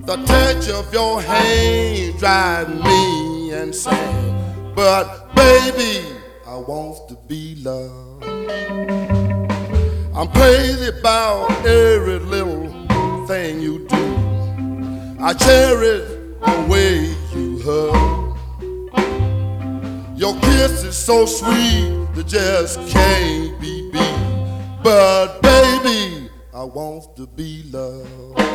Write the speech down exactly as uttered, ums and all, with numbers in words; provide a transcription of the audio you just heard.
The touch of your hand drive me insane. But baby, I want to be loved. I'm crazy about every little thing you do. I cherish the way you hug. Your kiss is so sweet that just can't be beat. But baby, I want to be loved.